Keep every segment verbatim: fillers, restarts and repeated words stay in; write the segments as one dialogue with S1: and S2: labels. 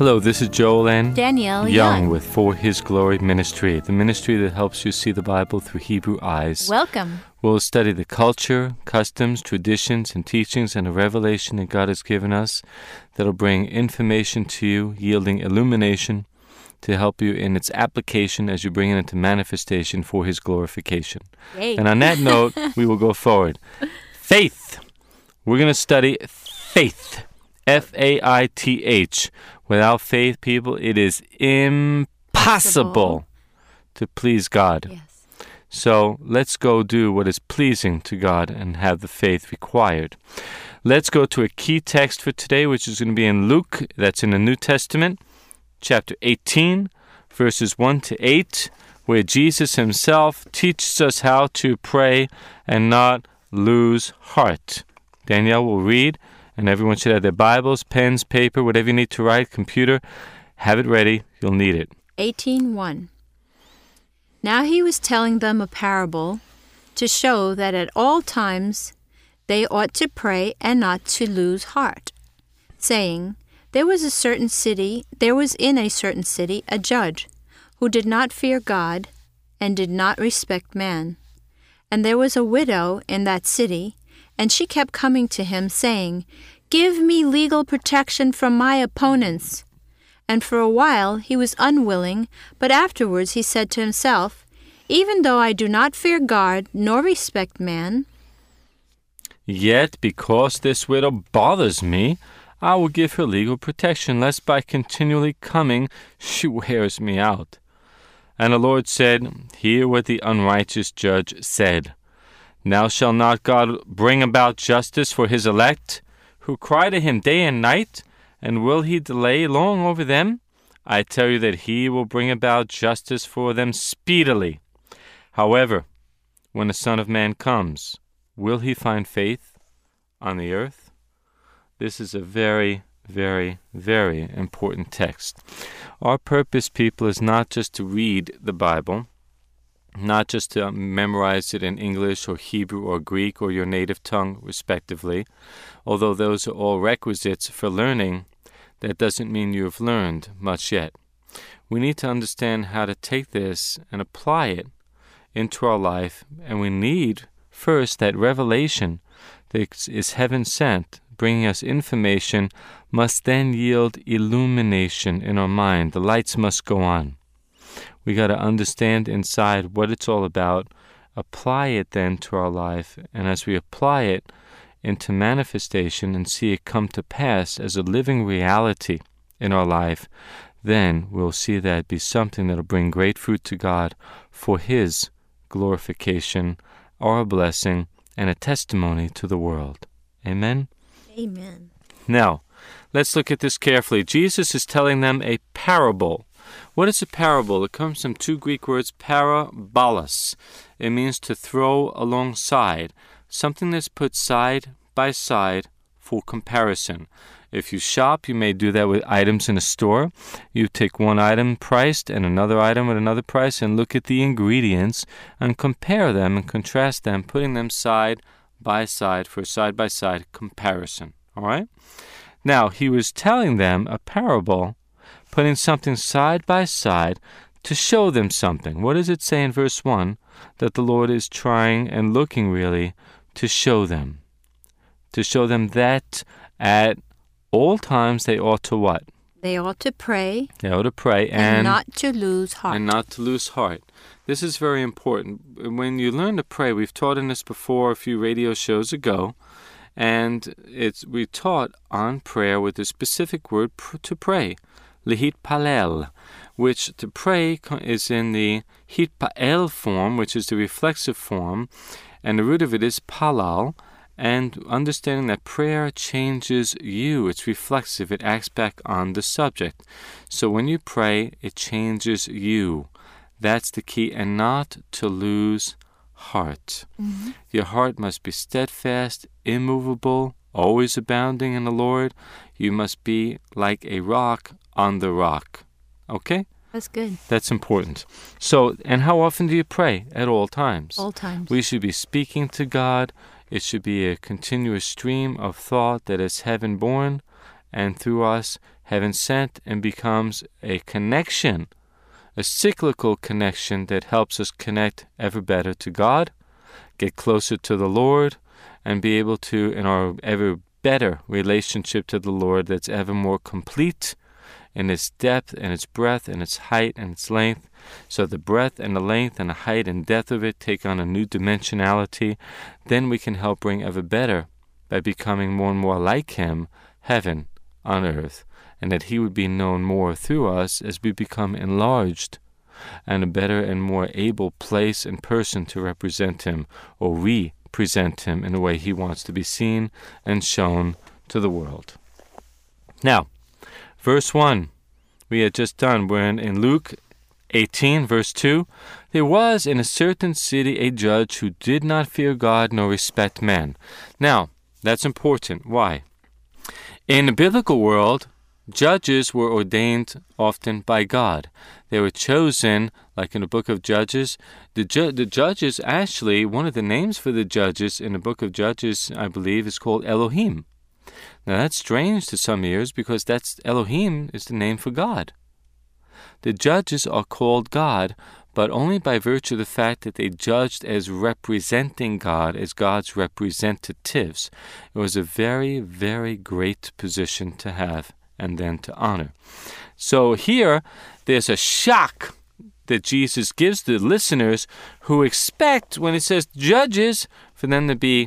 S1: Hello, this is Joel and
S2: Danielle
S1: Young
S2: Young.
S1: with For His Glory Ministry, the ministry that helps you see the Bible through Hebrew eyes.
S2: Welcome.
S1: We'll study the culture, customs, traditions, and teachings and the revelation that God has given us that'll bring information to you, yielding illumination to help you in its application as you bring it into manifestation for His glorification.
S2: Yay.
S1: And on that note, we will go forward. Faith. We're going to study faith. F A I T H. Without faith, people, it is impossible
S2: Possible.
S1: to please God.
S2: Yes.
S1: So let's go do what is pleasing to God and have the faith required. Let's go to a key text for today, which is going to be in Luke, that's in the New Testament, chapter eighteen, verses one to eight, where Jesus himself teaches us how to pray and not lose heart. Danielle will read, and everyone should have their Bibles, pens, paper, whatever you need to write, computer. Have it ready. You'll need it.
S2: eighteen one. Now he was telling them a parable to show that at all times they ought to pray and not to lose heart, saying, There was a certain city, there was in a certain city a judge who did not fear God and did not respect man. And there was a widow in that city, and she kept coming to him, saying, Give me legal protection from my opponents. And for a while he was unwilling, but afterwards he said to himself, Even though I do not fear God nor respect man,
S1: Yet, because this widow bothers me, I will give her legal protection, lest by continually coming she wears me out. And the Lord said, Hear what the unrighteous judge said. Now shall not God bring about justice for his elect, who cry to him day and night, and will he delay long over them? I tell you that he will bring about justice for them speedily. However, when the Son of Man comes, will he find faith on the earth? This is a very, very, very important text. Our purpose, people, is not just to read the Bible, not just to memorize it in English or Hebrew or Greek or your native tongue, respectively. Although those are all requisites for learning, that doesn't mean you have learned much yet. We need to understand how to take this and apply it into our life, and we need first that revelation that is heaven sent, bringing us information, must then yield illumination in our mind. The lights must go on. We got to understand inside what it's all about, apply it then to our life, and as we apply it into manifestation and see it come to pass as a living reality in our life, then we'll see that be something that will bring great fruit to God for His glorification, our blessing, and a testimony to the world. Amen?
S2: Amen.
S1: Now, let's look at this carefully. Jesus is telling them a parable. What is a parable? It comes from two Greek words, parabolos. It means to throw alongside, something that's put side by side for comparison. If you shop, you may do that with items in a store. You take one item priced and another item with another price and look at the ingredients and compare them and contrast them, putting them side by side for a side-by-side comparison. All right? Now, he was telling them a parable, putting something side by side to show them something. What does it say in verse one? That the Lord is trying and looking really to show them. To show them that at all times they ought to what?
S2: They ought to pray.
S1: They ought to pray and,
S2: and not to lose heart.
S1: And not to lose heart. This is very important. When you learn to pray, we've taught in this before a few radio shows ago, and it's we taught on prayer with the specific word pr- to pray. Lihitpalel, which to pray is in the hitpael form, which is the reflexive form, and the root of it is palal, and understanding that prayer changes you. It's reflexive. It acts back on the subject. So when you pray, it changes you. That's the key, and not to lose heart. Mm-hmm. Your heart must be steadfast, immovable, always abounding in the Lord. You must be like a rock on the rock. Okay?
S2: That's good.
S1: That's important. So, and how often do you pray? At all times.
S2: All times.
S1: We should be speaking to God. It should be a continuous stream of thought that is heaven-born, and through us heaven sent, and becomes a connection, a cyclical connection that helps us connect ever better to God, get closer to the Lord, and be able to, in our ever better relationship to the Lord that's ever more complete in its depth and its breadth and its height and its length. So the breadth and the length and the height and depth of it take on a new dimensionality. Then we can help bring ever better by becoming more and more like Him, heaven on earth, and that He would be known more through us as we become enlarged and a better and more able place and person to represent Him, or represent Him in the way He wants to be seen and shown to the world. Now, verse one, we had just done. We're in, in Luke eighteen, verse two. There was in a certain city a judge who did not fear God nor respect men. Now, that's important. Why? In the biblical world, judges were ordained often by God. They were chosen, like in the book of Judges. The, ju- the judges, actually, one of the names for the judges in the book of Judges, I believe, is called Elohim. Now, that's strange to some ears because that's Elohim is the name for God. The judges are called God, but only by virtue of the fact that they judged as representing God, as God's representatives. It was a very, very great position to have and then to honor. So here, there's a shock that Jesus gives the listeners who expect, when it says judges, for them to be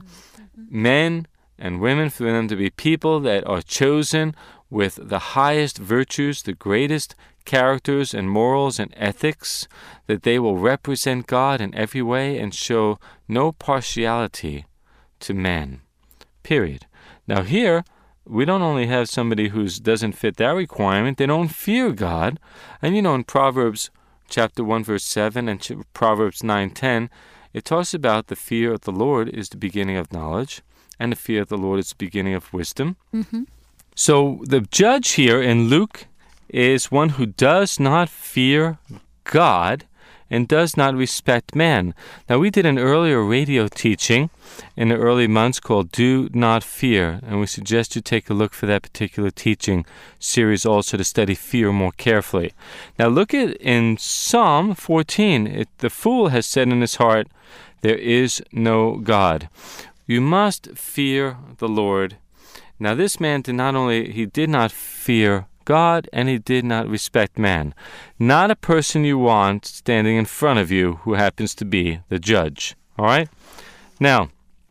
S1: men and women, for them to be people that are chosen with the highest virtues, the greatest characters and morals and ethics, that they will represent God in every way and show no partiality to man. Period. Now here, we don't only have somebody who doesn't fit that requirement, they don't fear God. And you know, in Proverbs chapter one, verse seven, and Proverbs nine, ten, it talks about the fear of the Lord is the beginning of knowledge, and the fear of the Lord is the beginning of wisdom.
S2: Mm-hmm.
S1: So the judge here in Luke is one who does not fear God and does not respect man. Now, we did an earlier radio teaching in the early months called Do Not Fear, and we suggest you take a look for that particular teaching series also to study fear more carefully. Now, look at in Psalm fourteen, it, the fool has said in his heart, there is no God. You must fear the Lord. Now, this man did not only, he did not fear God, and he did not respect man. Not a person you want standing in front of you who happens to be the judge. All right? Now,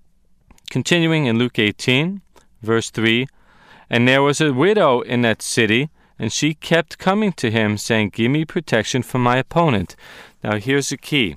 S1: continuing in Luke eighteen, verse three, and there was a widow in that city, and she kept coming to him, saying, give me protection from my opponent. Now, here's the key.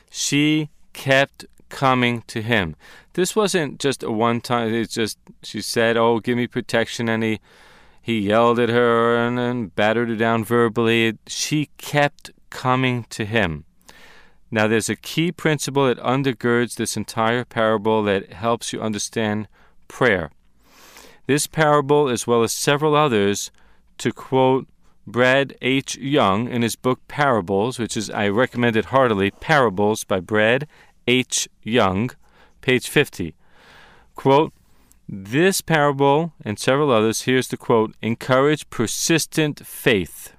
S1: She kept coming to him. This wasn't just a one-time, it's just, she said, oh, give me protection, and he He yelled at her and, and battered her down verbally. She kept coming to him. Now, there's a key principle that undergirds this entire parable that helps you understand prayer. This parable, as well as several others, to quote Brad H. Young in his book Parables, which is, I recommend it heartily, Parables by Brad H. Young, page fifty. Quote, this parable and several others, here's the quote, encourage persistent faith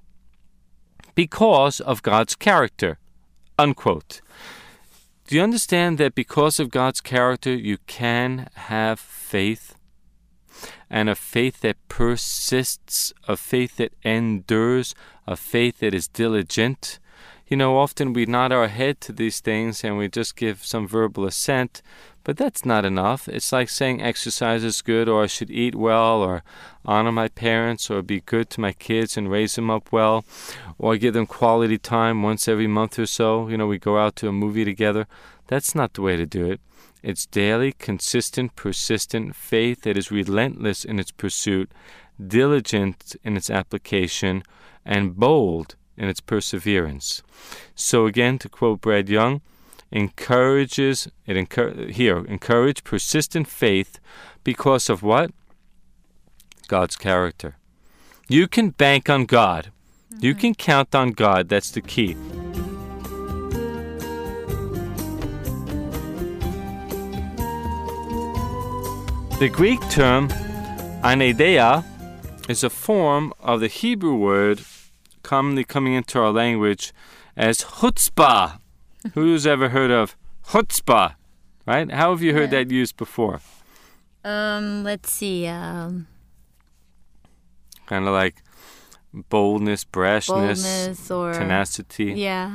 S1: because of God's character, unquote. Do you understand that because of God's character, you can have faith? And a faith that persists, a faith that endures, a faith that is diligent. You know, often we nod our head to these things and we just give some verbal assent, but that's not enough. It's like saying exercise is good, or I should eat well, or honor my parents, or be good to my kids and raise them up well, or give them quality time once every month or so. You know, we go out to a movie together. That's not the way to do it. It's daily, consistent, persistent faith that is relentless in its pursuit, diligent in its application, and bold in its perseverance. So again, to quote Brad Young, encourages, it encour- here, encourage persistent faith because of what? God's character. You can bank on God. Mm-hmm. You can count on God. That's the key. The Greek term anadeia is a form of the Hebrew word commonly coming into our language as chutzpah. Who's ever heard of chutzpah? Right? How have you heard
S2: Yeah.
S1: that used before?
S2: Um, let's see. Um,
S1: Kind of like boldness, brashness,
S2: boldness or
S1: tenacity.
S2: yeah.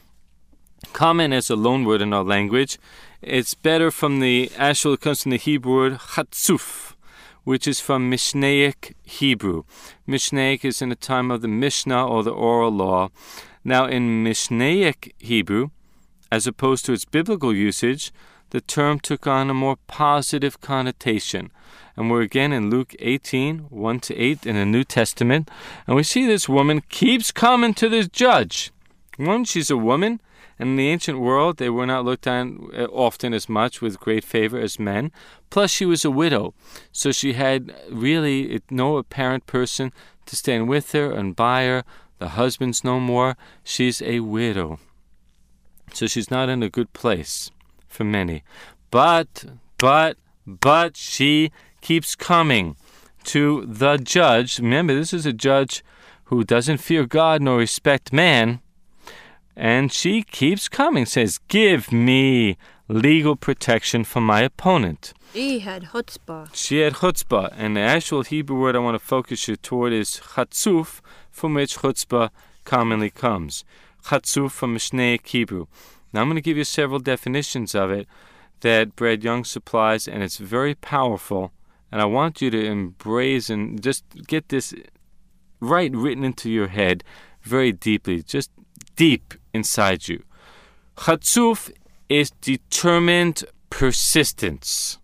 S1: Common as a loan word in our language. It's better from the actual, it comes from the Hebrew word chatzuf, which is from Mishnaic Hebrew. Mishnaic is in the time of the Mishnah or the oral law. Now, in Mishnaic Hebrew, as opposed to its biblical usage, the term took on a more positive connotation. And we're again in Luke eighteen, one to eight in the New Testament. And we see this woman keeps coming to this judge. One, she's a woman. And in the ancient world, they were not looked on often as much with great favor as men. Plus, she was a widow. So she had really no apparent person to stand with her and by her. The husband's no more. She's a widow. So she's not in a good place for many. But, but, but she keeps coming to the judge. Remember, this is a judge who doesn't fear God nor respect man. And she keeps coming, says, give me legal protection from my opponent.
S2: She had chutzpah.
S1: She had chutzpah. And the actual Hebrew word I want to focus you toward is chatzuf, from which chutzpah commonly comes. Chatzuf from Mishnaic Hebrew. Now I'm going to give you several definitions of it that Brad Young supplies, and it's very powerful. And I want you to embrace and just get this right written into your head very deeply, just deep inside you. Chatzuf is determined persistence.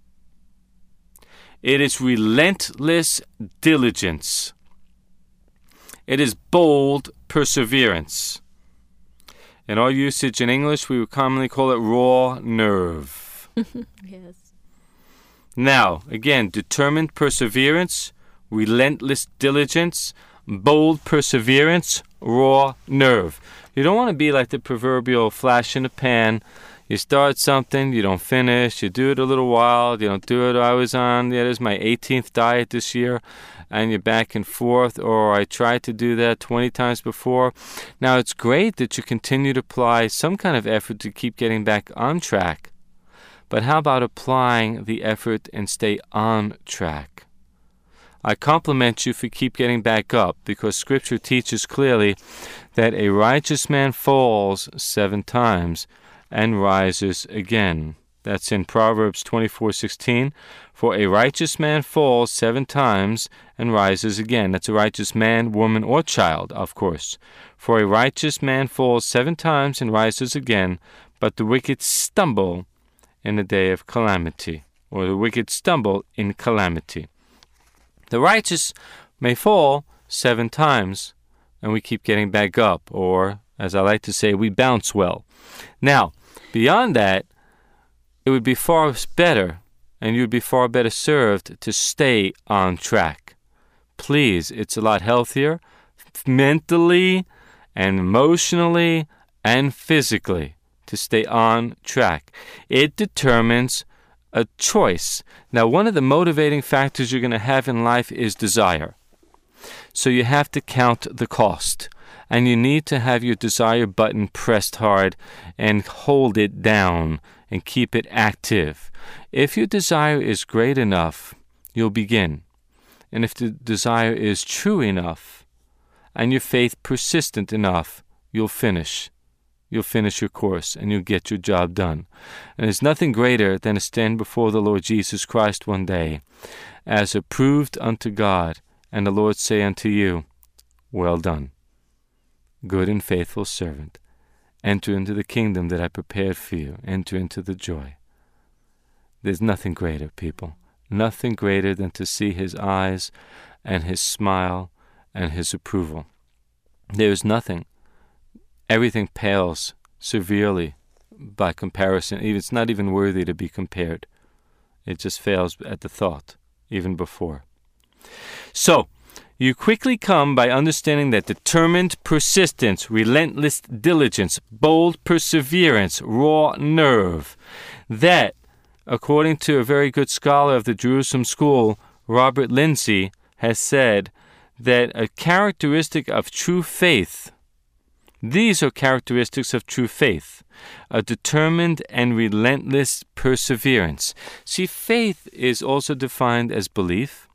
S1: It is relentless diligence. It is bold perseverance. In our usage in English, we would commonly call it raw nerve.
S2: Yes.
S1: Now, again, determined perseverance, relentless diligence, bold perseverance, raw nerve. You don't want to be like the proverbial flash in the pan. You start something, you don't finish, you do it a little while, you don't do it. I was on, yeah, this is my eighteenth diet this year, and you're back and forth, or I tried to do that twenty times before. Now, it's great that you continue to apply some kind of effort to keep getting back on track. But how about applying the effort and stay on track? I compliment you for keep getting back up, because Scripture teaches clearly that a righteous man falls seven times and rises again. That's in Proverbs twenty-four sixteen. For a righteous man falls seven times and rises again. That's a righteous man, woman, or child, of course. For a righteous man falls seven times and rises again, but the wicked stumble in the day of calamity, or the wicked stumble in calamity. The righteous may fall seven times, and we keep getting back up, or, as I like to say, we bounce well. Now, beyond that, it would be far better, and you'd be far better served to stay on track. Please, it's a lot healthier, mentally and emotionally and physically, to stay on track. It determines a choice. Now, one of the motivating factors you're going to have in life is desire. So you have to count the cost. And you need to have your desire button pressed hard and hold it down and keep it active. If your desire is great enough, you'll begin. And if the desire is true enough and your faith persistent enough, you'll finish. You'll finish your course and you'll get your job done. And there's nothing greater than to stand before the Lord Jesus Christ one day as approved unto God, and the Lord say unto you, well done, good and faithful servant. Enter into the kingdom that I prepared for you. Enter into the joy. There's nothing greater, people. Nothing greater than to see His eyes and His smile and His approval. There is nothing. Everything pales severely by comparison. It's not even worthy to be compared. It just fails at the thought, even before. So, you quickly come by understanding that determined persistence, relentless diligence, bold perseverance, raw nerve, that, according to a very good scholar of the Jerusalem School, Robert Lindsay, has said that a characteristic of true faith, these are characteristics of true faith, a determined and relentless perseverance. See, faith is also defined as belief,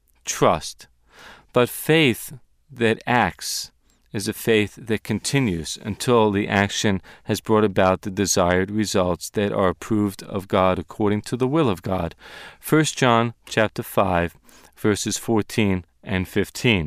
S1: trust, but faith that acts is a faith that continues until the action has brought about the desired results that are approved of God according to the will of God. First John chapter five, verses fourteen and fifteen.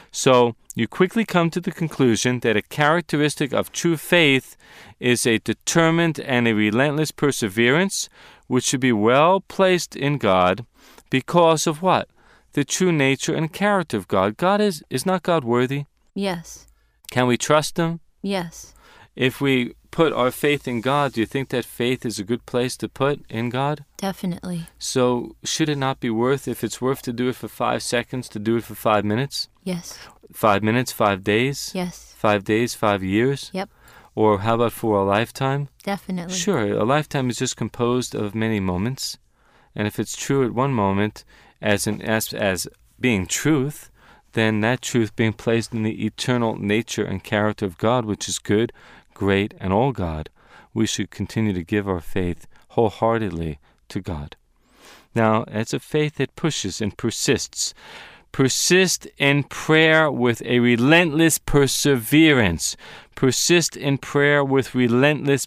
S1: So you quickly come to the conclusion that a characteristic of true faith is a determined and a relentless perseverance, which should be well placed in God because of what? The true nature and character of God. God is, is not God worthy?
S2: Yes.
S1: Can we trust Him?
S2: Yes.
S1: If we put our faith in God, do you think that faith is a good place to put in God?
S2: Definitely.
S1: So should it not be worth, if it's worth to do it for five seconds, to do it for five minutes?
S2: Yes.
S1: Five minutes, five days?
S2: Yes.
S1: Five days, five years?
S2: Yep.
S1: Or how about for a lifetime?
S2: Definitely.
S1: Sure, a lifetime is just composed of many moments. And if it's true at one moment as an as, as being truth, then that truth being placed in the eternal nature and character of God, which is good, great, and all God, we should continue to give our faith wholeheartedly to God. Now, it's a faith that pushes and persists. Persist in prayer with a relentless perseverance. Persist in prayer with relentless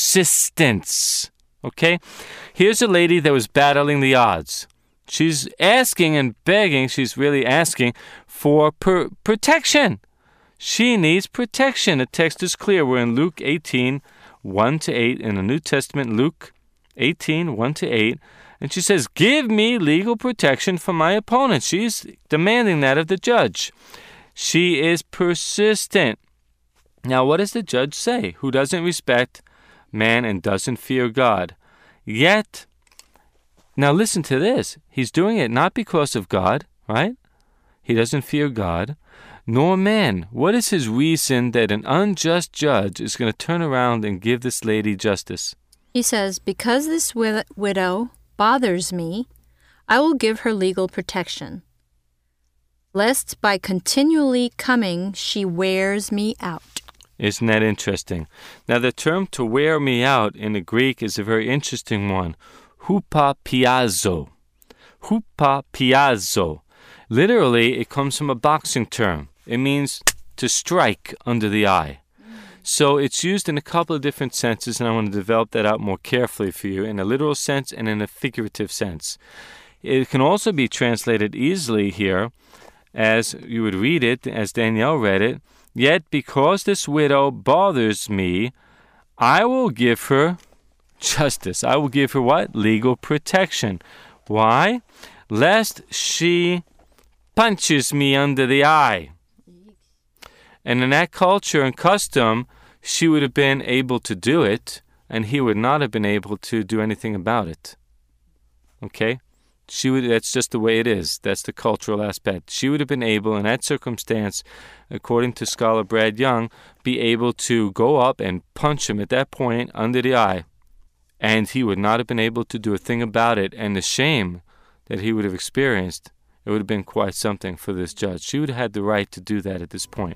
S1: persistence. Okay? Here's a lady that was battling the odds. She's asking and begging, she's really asking for per- protection. She needs protection. The text is clear. We're in Luke eighteen, one to eight, in the New Testament, Luke eighteen, one to eight. And she says, give me legal protection from my opponent. She's demanding that of the judge. She is persistent. Now, what does the judge say? Who doesn't respect man and doesn't fear God. Yet, now listen to this. He's doing it not because of God, right? He doesn't fear God, nor man. What is his reason that an unjust judge is going to turn around and give this lady justice?
S2: He says, because this wi- widow bothers me, I will give her legal protection, lest by continually coming she wears me out.
S1: Isn't that interesting? Now, the term to wear me out in the Greek is a very interesting one. Hupapiazo. Hupapiazo. Literally, it comes from a boxing term. It means to strike under the eye. So it's used in a couple of different senses, and I want to develop that out more carefully for you, in a literal sense and in a figurative sense. It can also be translated easily here, as you would read it, as Danielle read it. Yet because this widow bothers me, I will give her justice. I will give her what? Legal protection. Why? Lest she punches me under the eye. And in that culture and custom, she would have been able to do it, and he would not have been able to do anything about it. Okay? She would. That's just the way it is. That's the cultural aspect. She would have been able, in that circumstance, according to scholar Brad Young, be able to go up and punch him at that point under the eye, and he would not have been able to do a thing about it. And the shame that he would have experienced, it would have been quite something for this judge. She would have had the right to do that at this point.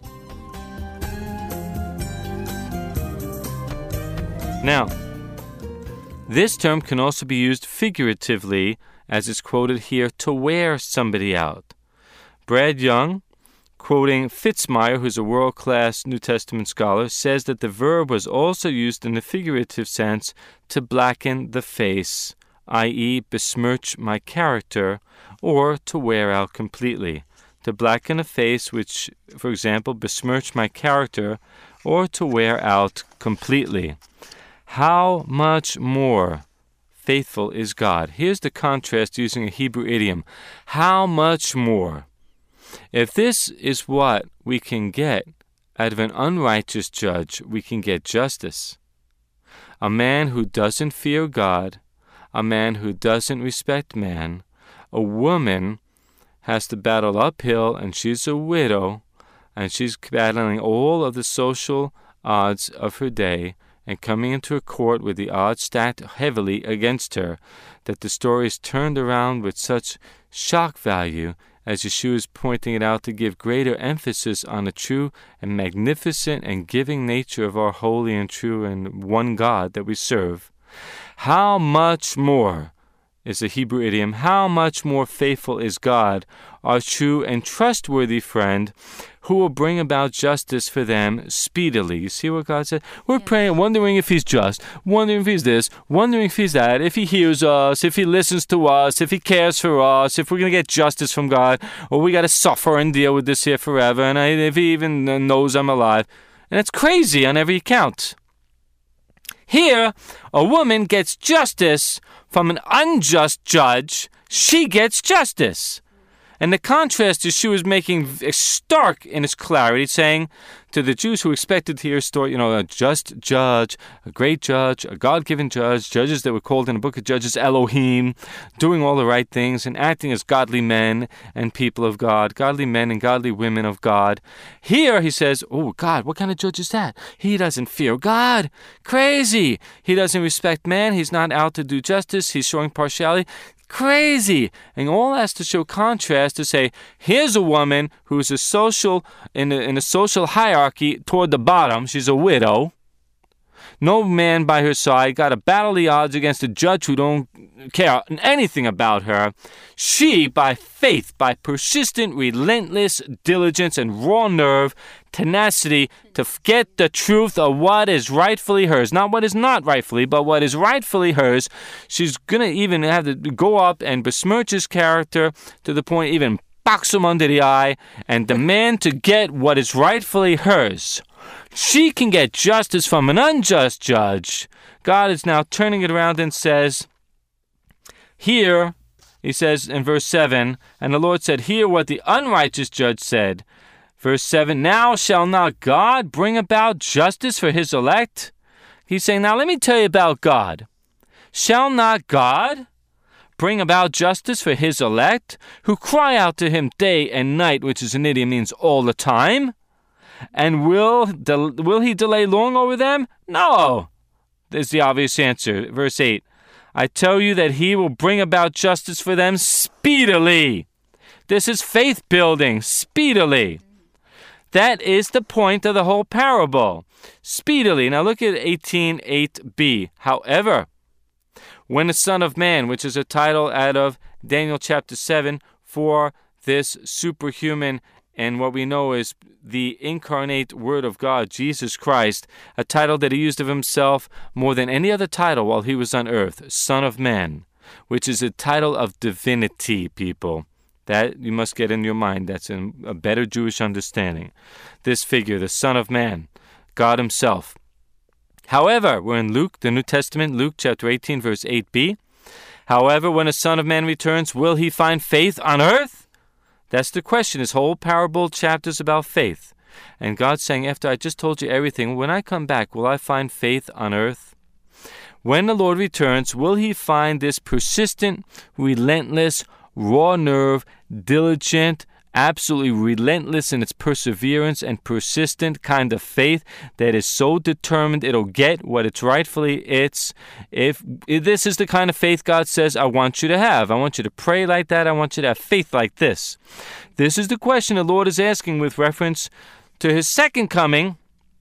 S1: Now, this term can also be used figuratively, as is quoted here, to wear somebody out. Brad Young, quoting Fitzmyer, who's a world-class New Testament scholar, says that the verb was also used in the figurative sense to blacken the face, that is, besmirch my character, or to wear out completely. To blacken a face which, for example, besmirch my character, or to wear out completely. How much more faithful is God? Here's the contrast using a Hebrew idiom. How much more? If this is what we can get out of an unrighteous judge, we can get justice. A man who doesn't fear God, a man who doesn't respect man, a woman has to battle uphill, and she's a widow, and she's battling all of the social odds of her day, and coming into a court with the odds stacked heavily against her, that the story is turned around with such shock value as Yeshua is pointing it out to give greater emphasis on the true and magnificent and giving nature of our holy and true and one God that we serve, how much more is a Hebrew idiom, how much more faithful is God, our true and trustworthy friend, who will bring about justice for them speedily. You see what God said? We're yeah. praying, wondering if he's just, wondering if he's this, wondering if he's that, if he hears us, if he listens to us, if he cares for us, if we're going to get justice from God, or we got to suffer and deal with this here forever, and I, if he even knows I'm alive. And it's crazy on every account. Here, a woman gets justice from an unjust judge. She gets justice. And the contrast Yeshua is making stark in its clarity, saying to the Jews who expected to hear a story, you know, a just judge, a great judge, a God-given judge, judges that were called in the book of Judges Elohim, doing all the right things and acting as godly men and people of God, godly men and godly women of God. Here he says, oh, God, what kind of judge is that? He doesn't fear God. Crazy. He doesn't respect man. He's not out to do justice. He's showing partiality. Crazy. And all has to show contrast to say, here's a woman who's a social in a, in a social hierarchy toward the bottom. She's a widow. No man by her side. Got to battle the odds against a judge who don't care anything about her. She, by faith, by persistent, relentless diligence and raw nerve, tenacity to get the truth of what is rightfully hers. Not what is not rightfully, but what is rightfully hers. She's going to even have to go up and besmirch his character to the point even box him under the eye and demand to get what is rightfully hers. She can get justice from an unjust judge. God is now turning it around and says, here, he says in verse seven, and the Lord said, hear what the unrighteous judge said. Verse seven, now shall not God bring about justice for his elect? He's saying, now let me tell you about God. Shall not God bring about justice for his elect, who cry out to him day and night, which is an idiom, means all the time? And will del- will he delay long over them? No. There's the obvious answer. Verse eight, I tell you that he will bring about justice for them speedily. This is faith building, speedily. That is the point of the whole parable. Speedily. Now look at eighteen eight b. However, when the Son of Man, which is a title out of Daniel chapter seven for this superhuman and what we know is the incarnate Word of God, Jesus Christ, a title that he used of himself more than any other title while he was on earth, Son of Man, which is a title of divinity, people. That you must get in your mind. That's in a better Jewish understanding. This figure, the Son of Man, God himself. However, we're in Luke, the New Testament, Luke chapter eighteen, verse eight b. However, when a Son of Man returns, will he find faith on earth? That's the question. This whole parable chapter is about faith. And God's saying, after I just told you everything, when I come back, will I find faith on earth? When the Lord returns, will he find this persistent, relentless, raw nerve, diligent, absolutely relentless in its perseverance and persistent kind of faith that is so determined it'll get what it's rightfully its? If, if this is the kind of faith God says, I want you to have. I want you to pray like that. I want you to have faith like this. This is the question the Lord is asking with reference to his second coming.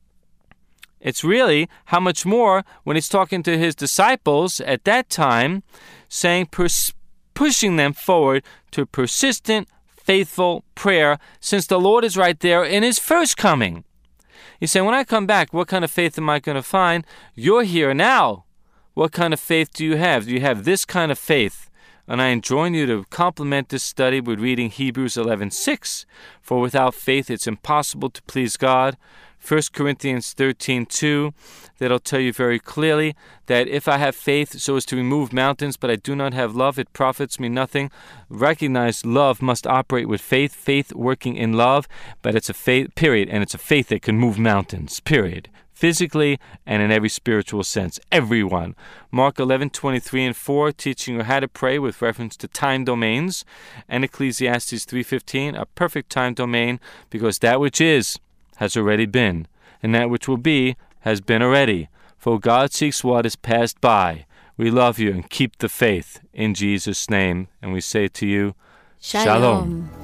S1: It's really how much more when he's talking to his disciples at that time, saying, pers- pushing them forward to persistent, faithful prayer, since the Lord is right there in his first coming. He's saying, when I come back, what kind of faith am I going to find? You're here now. What kind of faith do you have? Do you have this kind of faith? And I enjoin you to complement this study with reading Hebrews eleven six. For without faith it's impossible to please God. First Corinthians thirteen two, that'll tell you very clearly that if I have faith so as to remove mountains, but I do not have love, it profits me nothing. Recognize love must operate with faith, faith working in love, but it's a faith, period, and it's a faith that can move mountains, period. Physically and in every spiritual sense. Everyone. Mark eleven twenty-three and four, teaching you how to pray with reference to time domains. And Ecclesiastes three fifteen, a perfect time domain, because that which is has already been, and that which will be has been already. For God seeks what is passed by. We love you and keep the faith in Jesus' name. And we say to you, Shalom. Shalom.